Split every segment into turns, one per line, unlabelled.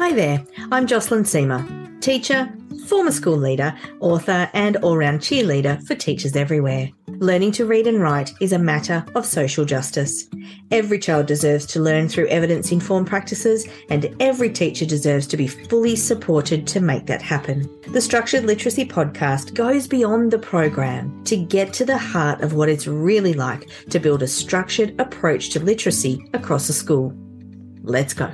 Hi there, I'm Jocelyn Seamer, teacher, former school leader, author and all-round cheerleader for teachers everywhere. Learning to read and write is a matter of social justice. Every child deserves to learn through evidence-informed practices, and every teacher deserves to be fully supported to make that happen. The Structured Literacy Podcast goes beyond the program to get to the heart of what it's really like to build a structured approach to literacy across a school. Let's go.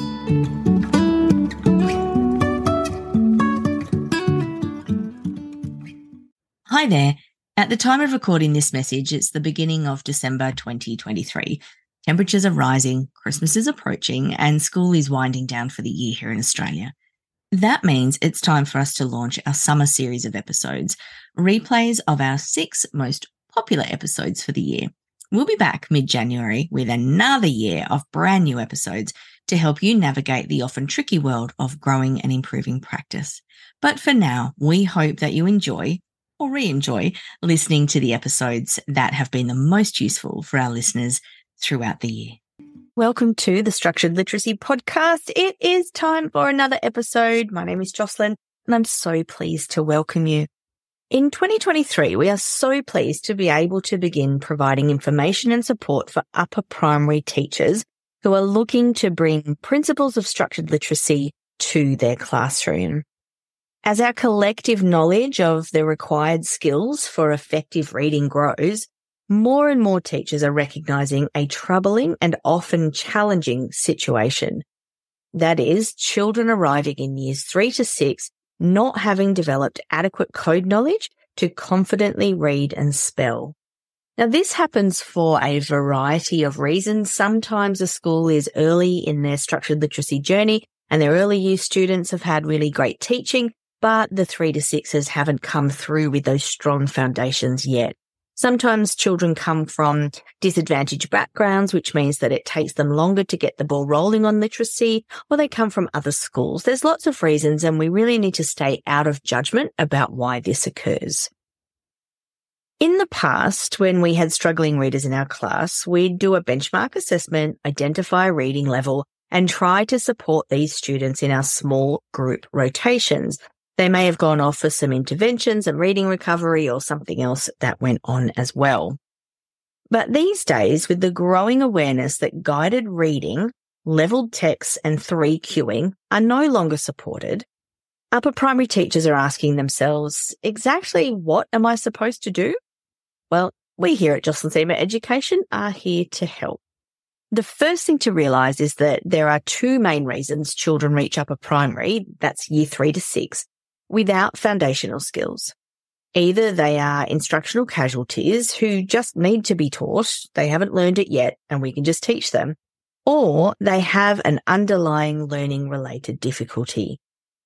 Hi there. At the time of recording this message, it's the beginning of December 2023. Temperatures are rising, Christmas is approaching, and school is winding down for the year here in Australia. That means it's time for us to launch our summer series of episodes, replays of our 6 most popular episodes for the year. We'll be back mid-January with another year of brand new episodes to help you navigate the often tricky world of growing and improving practice. But for now, we hope that you enjoy or re-enjoy listening to the episodes that have been the most useful for our listeners throughout the year. Welcome to the Structured Literacy Podcast. It is time for another episode. My name is Jocelyn, and I'm so pleased to welcome you. In 2023, we are so pleased to be able to begin providing information and support for upper primary teachers who are looking to bring principles of structured literacy to their classroom. As our collective knowledge of the required skills for effective reading grows, more and more teachers are recognizing a troubling and often challenging situation. That is, children arriving in years 3 to 6 not having developed adequate code knowledge to confidently read and spell. Now, this happens for a variety of reasons. Sometimes a school is early in their structured literacy journey and their early year students have had really great teaching, but the 3 to 6s haven't come through with those strong foundations yet. Sometimes children come from disadvantaged backgrounds, which means that it takes them longer to get the ball rolling on literacy, or they come from other schools. There's lots of reasons, and we really need to stay out of judgment about why this occurs. In the past, when we had struggling readers in our class, we'd do a benchmark assessment, identify a reading level, and try to support these students in our small group rotations. They may have gone off for some interventions and reading recovery or something else that went on as well. But these days, with the growing awareness that guided reading, leveled text, and 3Qing are no longer supported, upper primary teachers are asking themselves, exactly what am I supposed to do? Well, we here at Jocelyn Seamer Education are here to help. The first thing to realise is that there are 2 main reasons children reach upper primary, that's year 3 to 6, without foundational skills. Either they are instructional casualties who just need to be taught, they haven't learned it yet, and we can just teach them, or they have an underlying learning-related difficulty.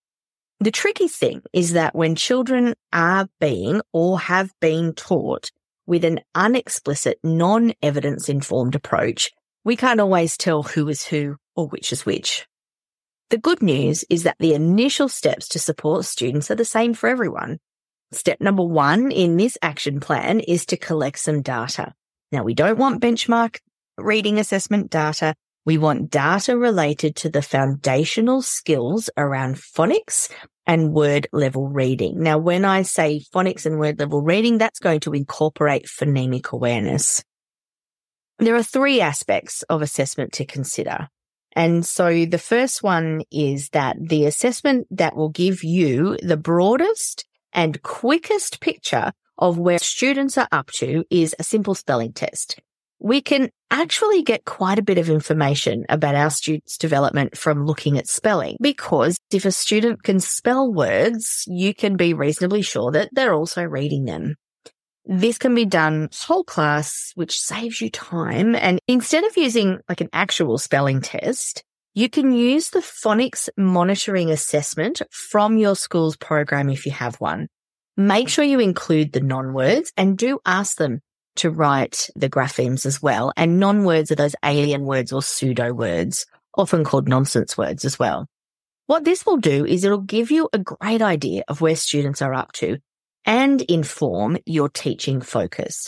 The tricky thing is that when children are being or have been taught with an unexplicit, non-evidence-informed approach, we can't always tell who is who or which is which. The good news is that the initial steps to support students are the same for everyone. Step number 1 in this action plan is to collect some data. Now, we don't want benchmark reading assessment data. We want data related to the foundational skills around phonics and word level reading. Now, when I say phonics and word level reading, that's going to incorporate phonemic awareness. There are 3 aspects of assessment to consider. And so the first one is that the assessment that will give you the broadest and quickest picture of where students are up to is a simple spelling test. We can actually get quite a bit of information about our students' development from looking at spelling, because if a student can spell words, you can be reasonably sure that they're also reading them. This can be done whole class, which saves you time. And instead of using like an actual spelling test, you can use the phonics monitoring assessment from your school's program if you have one. Make sure you include the non-words and do ask them to write the graphemes as well. And non-words are those alien words or pseudo words, often called nonsense words as well. What this will do is it'll give you a great idea of where students are up to and inform your teaching focus.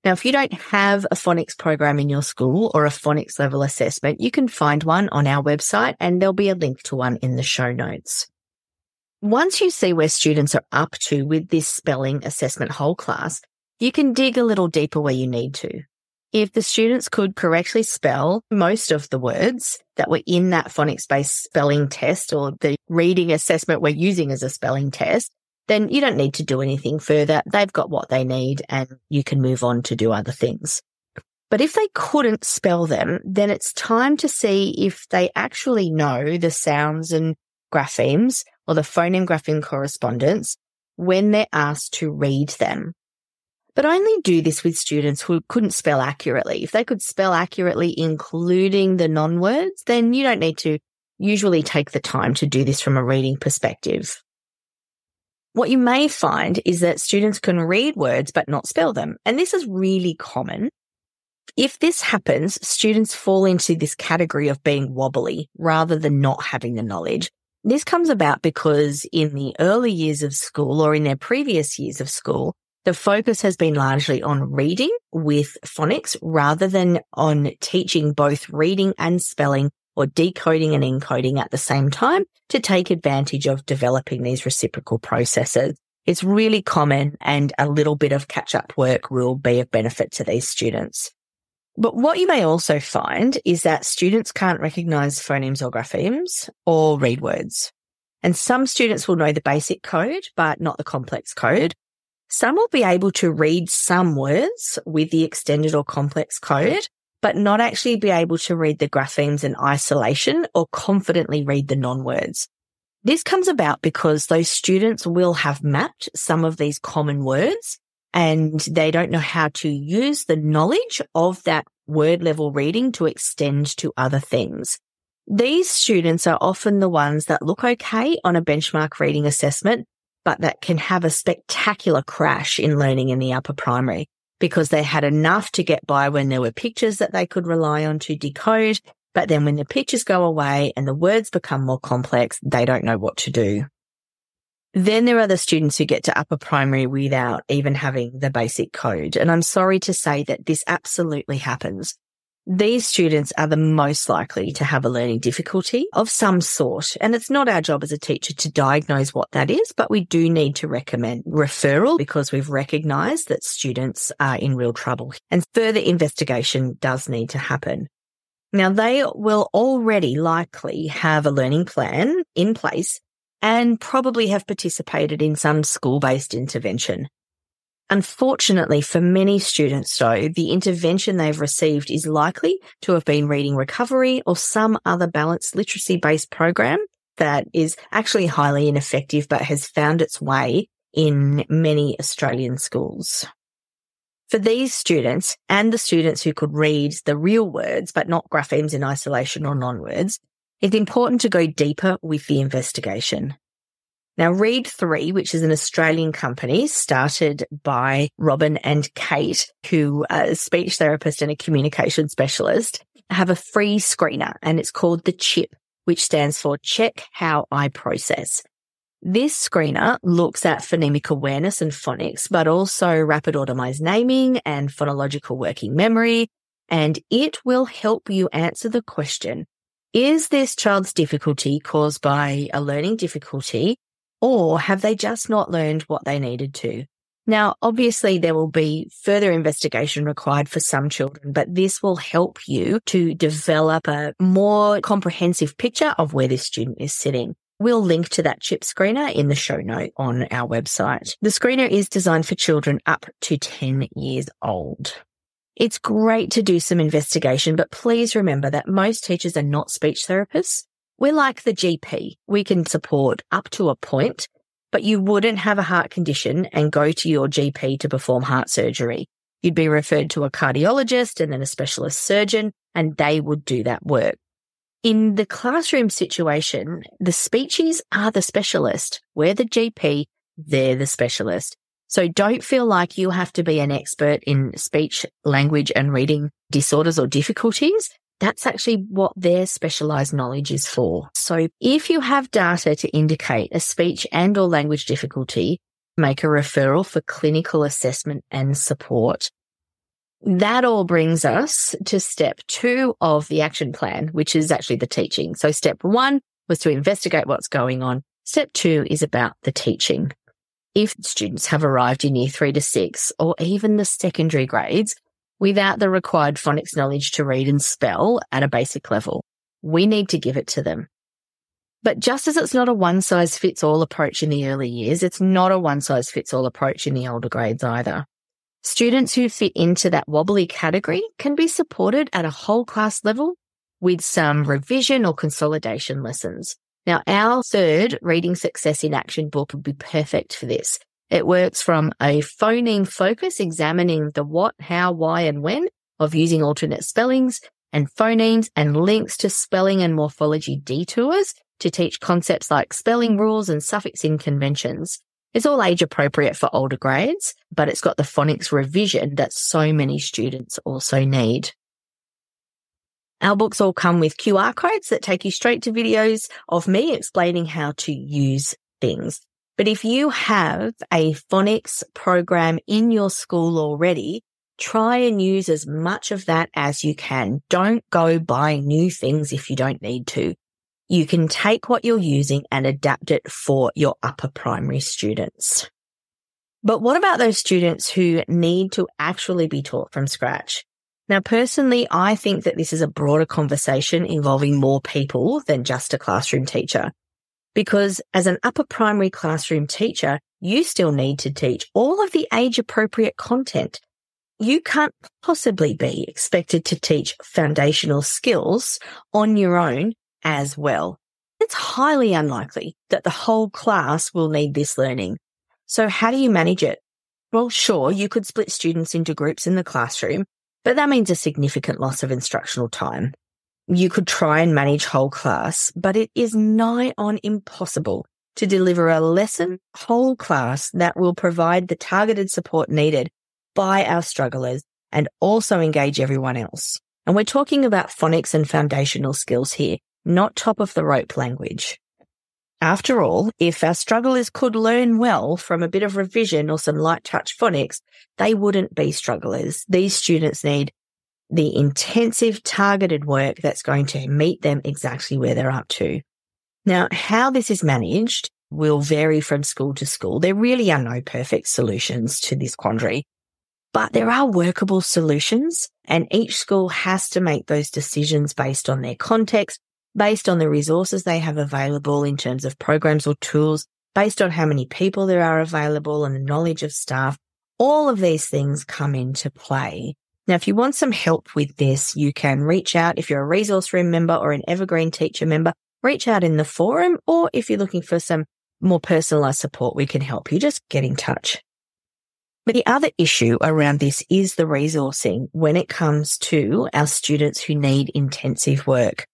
Now, if you don't have a phonics program in your school or a phonics level assessment, you can find one on our website and there'll be a link to one in the show notes. Once you see where students are up to with this spelling assessment whole class, you can dig a little deeper where you need to. If the students could correctly spell most of the words that were in that phonics-based spelling test or the reading assessment we're using as a spelling test, then you don't need to do anything further. They've got what they need and you can move on to do other things. But if they couldn't spell them, then it's time to see if they actually know the sounds and graphemes or the phoneme-grapheme correspondence when they're asked to read them. But only do this with students who couldn't spell accurately. If they could spell accurately, including the non-words, then you don't need to usually take the time to do this from a reading perspective. What you may find is that students can read words but not spell them. And this is really common. If this happens, students fall into this category of being wobbly rather than not having the knowledge. This comes about because in the early years of school or in their previous years of school, the focus has been largely on reading with phonics rather than on teaching both reading and spelling or decoding and encoding at the same time to take advantage of developing these reciprocal processes. It's really common and a little bit of catch-up work will be of benefit to these students. But what you may also find is that students can't recognize phonemes or graphemes or read words. And some students will know the basic code, but not the complex code. Some will be able to read some words with the extended or complex code, but not actually be able to read the graphemes in isolation or confidently read the non-words. This comes about because those students will have mapped some of these common words and they don't know how to use the knowledge of that word level reading to extend to other things. These students are often the ones that look okay on a benchmark reading assessment, but that can have a spectacular crash in learning in the upper primary because they had enough to get by when there were pictures that they could rely on to decode. But then when the pictures go away and the words become more complex, they don't know what to do. Then there are the students who get to upper primary without even having the basic code. And I'm sorry to say that this absolutely happens. These students are the most likely to have a learning difficulty of some sort. And it's not our job as a teacher to diagnose what that is, but we do need to recommend referral because we've recognised that students are in real trouble and further investigation does need to happen. Now, they will already likely have a learning plan in place and probably have participated in some school-based intervention. Unfortunately, for many students, though, the intervention they've received is likely to have been reading recovery or some other balanced literacy-based program that is actually highly ineffective but has found its way in many Australian schools. For these students and the students who could read the real words but not graphemes in isolation or non-words, it's important to go deeper with the investigation. Now, Read 3, which is an Australian company started by Robin and Kate, who are a speech therapist and a communication specialist, have a free screener and it's called the CHIP, which stands for Check How I Process. This screener looks at phonemic awareness and phonics, but also rapid automized naming and phonological working memory, and it will help you answer the question, is this child's difficulty caused by a learning difficulty, or have they just not learned what they needed to? Now, obviously, there will be further investigation required for some children, but this will help you to develop a more comprehensive picture of where this student is sitting. We'll link to that CHIP screener in the show note on our website. The screener is designed for children up to 10 years old. It's great to do some investigation, but please remember that most teachers are not speech therapists. We're like the GP. We can support up to a point, but you wouldn't have a heart condition and go to your GP to perform heart surgery. You'd be referred to a cardiologist and then a specialist surgeon, and they would do that work. In the classroom situation, the speechies are the specialist. We're the GP, they're the specialist. So don't feel like you have to be an expert in speech, language, and reading disorders or difficulties. That's actually what their specialized knowledge is for. So if you have data to indicate a speech and or language difficulty, make a referral for clinical assessment and support. That all brings us to step 2 of the action plan, which is actually the teaching. So step 1 was to investigate what's going on. Step 2 is about the teaching. If students have arrived in year 3 to 6 or even the secondary grades without the required phonics knowledge to read and spell at a basic level, we need to give it to them. But just as it's not a one-size-fits-all approach in the early years, it's not a one-size-fits-all approach in the older grades either. Students who fit into that wobbly category can be supported at a whole class level with some revision or consolidation lessons. Now, our 3rd Reading Success in Action book would be perfect for this. It works from a phoneme focus, examining the what, how, why, and when of using alternate spellings and phonemes, and links to spelling and morphology detours to teach concepts like spelling rules and suffixing conventions. It's all age appropriate for older grades, but it's got the phonics revision that so many students also need. Our books all come with QR codes that take you straight to videos of me explaining how to use things. But if you have a phonics program in your school already, try and use as much of that as you can. Don't go buying new things if you don't need to. You can take what you're using and adapt it for your upper primary students. But what about those students who need to actually be taught from scratch? Now, personally, I think that this is a broader conversation involving more people than just a classroom teacher. Because as an upper primary classroom teacher, you still need to teach all of the age-appropriate content. You can't possibly be expected to teach foundational skills on your own as well. It's highly unlikely that the whole class will need this learning. So how do you manage it? Well, sure, you could split students into groups in the classroom, but that means a significant loss of instructional time. You could try and manage whole class, but it is nigh on impossible to deliver a lesson whole class that will provide the targeted support needed by our strugglers and also engage everyone else. And we're talking about phonics and foundational skills here, not top of the rope language. After all, if our strugglers could learn well from a bit of revision or some light touch phonics, they wouldn't be strugglers. These students need the intensive targeted work that's going to meet them exactly where they're up to. Now, how this is managed will vary from school to school. There really are no perfect solutions to this quandary, but there are workable solutions, and each school has to make those decisions based on their context, based on the resources they have available in terms of programs or tools, based on how many people there are available and the knowledge of staff. All of these things come into play. Now, if you want some help with this, you can reach out. If you're a resource room member or an Evergreen teacher member, reach out in the forum, or if you're looking for some more personalized support, we can help you. Just get in touch. But the other issue around this is the resourcing when it comes to our students who need intensive work.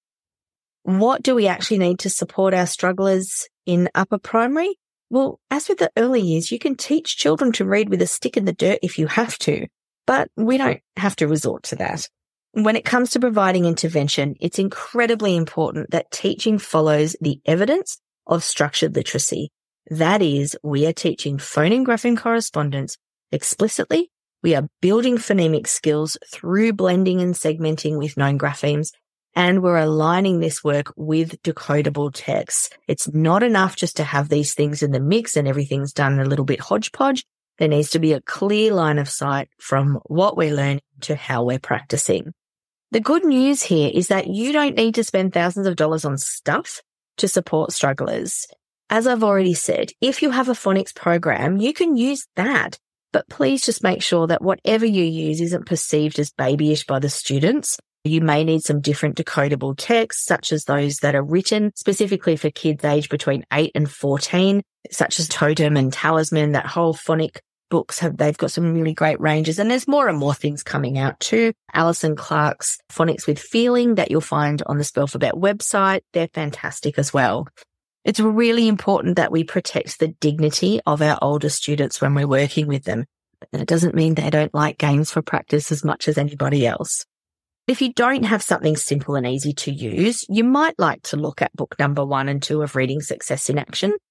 What do we actually need to support our strugglers in upper primary? Well, as with the early years, you can teach children to read with a stick in the dirt if you have to, but we don't have to resort to that. When it comes to providing intervention, it's incredibly important that teaching follows the evidence of structured literacy. That is, we are teaching phoneme grapheme correspondence explicitly. We are building phonemic skills through blending and segmenting with known graphemes, and we're aligning this work with decodable texts. It's not enough just to have these things in the mix and everything's done a little bit hodgepodge. There needs to be a clear line of sight from what we're learning to how we're practicing. The good news here is that you don't need to spend thousands of dollars on stuff to support strugglers. As I've already said, if you have a phonics program, you can use that. But please just make sure that whatever you use isn't perceived as babyish by the students. You may need some different decodable texts, such as those that are written specifically for kids aged between 8 and 14, such as Totem and Talisman. That whole phonic books they've got some really great ranges, and there's more and more things coming out too. Alison Clark's Phonics with Feeling that you'll find on the Spellforbet website. They're fantastic as well. It's really important that we protect the dignity of our older students when we're working with them. But that doesn't mean they don't like games for practice as much as anybody else. If you don't have something simple and easy to use, you might like to look at book number 1 and 2 of Reading Success in Action.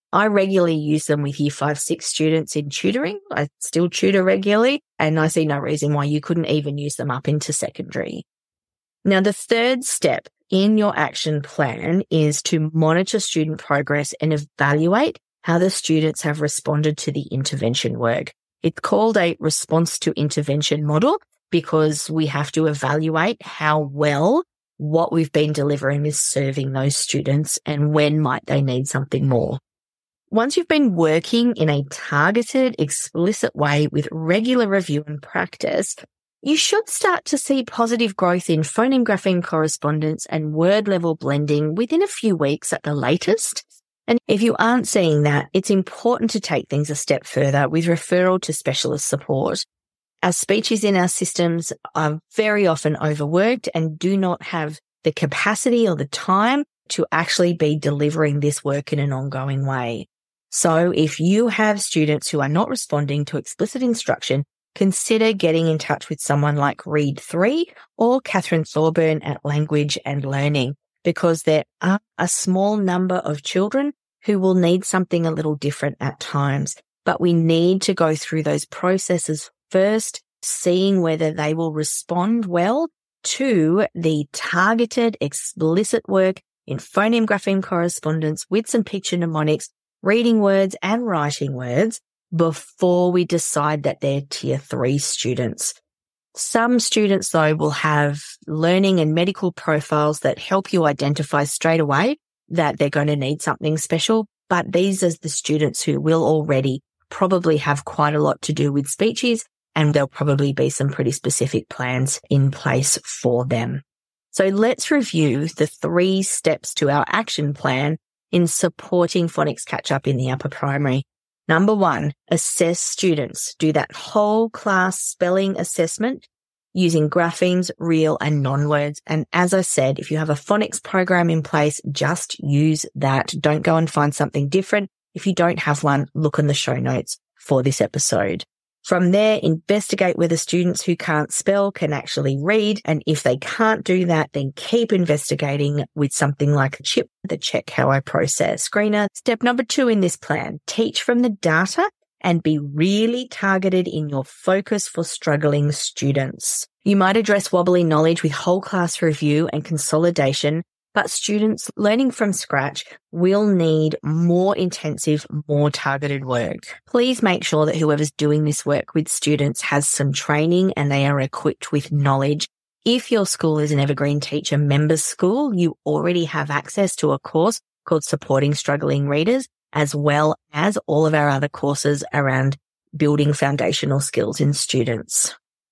I regularly use them with year 5, 6 students in tutoring. I still tutor regularly, and I see no reason why you couldn't even use them up into secondary. Now, the third step in your action plan is to monitor student progress and evaluate how the students have responded to the intervention work. It's called a response to intervention model because we have to evaluate how well what we've been delivering is serving those students and when might they need something more. Once you've been working in a targeted, explicit way with regular review and practice, you should start to see positive growth in phoneme grapheme correspondence and word level blending within a few weeks at the latest. And if you aren't seeing that, it's important to take things a step further with referral to specialist support. Our speeches in our systems are very often overworked and do not have the capacity or the time to actually be delivering this work in an ongoing way. So if you have students who are not responding to explicit instruction, consider getting in touch with someone like Read3 or Catherine Thorburn at Language and Learning, because there are a small number of children who will need something a little different at times. But we need to go through those processes first, seeing whether they will respond well to the targeted, explicit work in phoneme grapheme correspondence with some picture mnemonics, reading words and writing words before we decide that they're tier 3 students. Some students, though, will have learning and medical profiles that help you identify straight away that they're going to need something special. But these are the students who will already probably have quite a lot to do with speeches, and there'll probably be some pretty specific plans in place for them. So let's review the 3 steps to our action plan in supporting phonics catch-up in the upper primary. Number 1, assess students. Do that whole class spelling assessment using graphemes, real and non-words. And as I said, if you have a phonics program in place, just use that. Don't go and find something different. If you don't have one, look in the show notes for this episode. From there, investigate whether students who can't spell can actually read. And if they can't do that, then keep investigating with something like CHIP, the Check How I Process screener. Step number 2 in this plan, teach from the data and be really targeted in your focus for struggling students. You might address wobbly knowledge with whole class review and consolidation, but students learning from scratch will need more intensive, more targeted work. Please make sure that whoever's doing this work with students has some training and they are equipped with knowledge. If your school is an Evergreen Teacher members school, you already have access to a course called Supporting Struggling Readers, as well as all of our other courses around building foundational skills in students.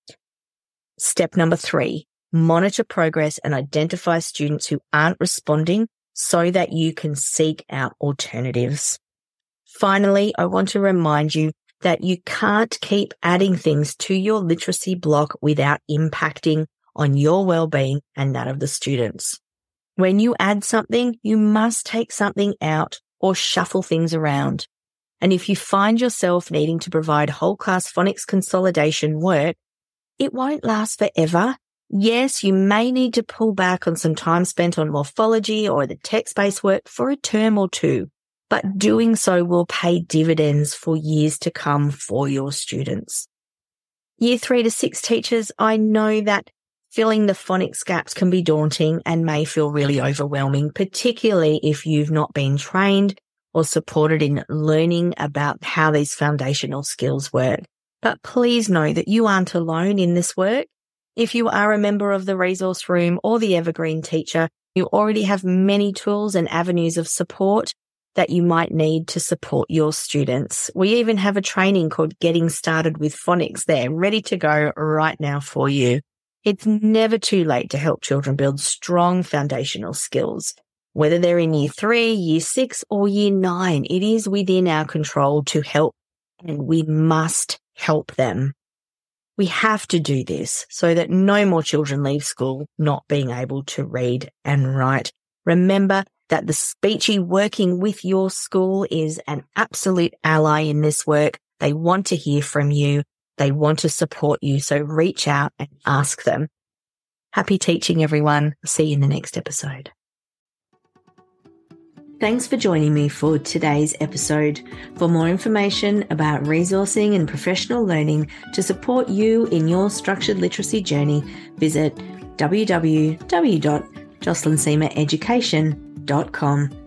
Step number 3. Monitor progress and identify students who aren't responding so that you can seek out alternatives. Finally, I want to remind you that you can't keep adding things to your literacy block without impacting on your well-being and that of the students. When you add something, you must take something out or shuffle things around. And if you find yourself needing to provide whole class phonics consolidation work, it won't last forever. Yes, you may need to pull back on some time spent on morphology or the text-based work for a term or 2, but doing so will pay dividends for years to come for your students. Year 3 to 6 teachers, I know that filling the phonics gaps can be daunting and may feel really overwhelming, particularly if you've not been trained or supported in learning about how these foundational skills work. But please know that you aren't alone in this work. If you are a member of the resource room or the Evergreen Teacher, you already have many tools and avenues of support that you might need to support your students. We even have a training called Getting Started with Phonics there, ready to go right now for you. It's never too late to help children build strong foundational skills. Whether they're in year 3, year 6, or year 9, it is within our control to help, and we must help them. We have to do this so that no more children leave school not being able to read and write. Remember that the Speechy working with your school is an absolute ally in this work. They want to hear from you. They want to support you. So reach out and ask them. Happy teaching, everyone. See you in the next episode.
Thanks for joining me for today's episode. For more information about resourcing and professional learning to support you in your structured literacy journey, visit www.jocelynseemaeducation.com.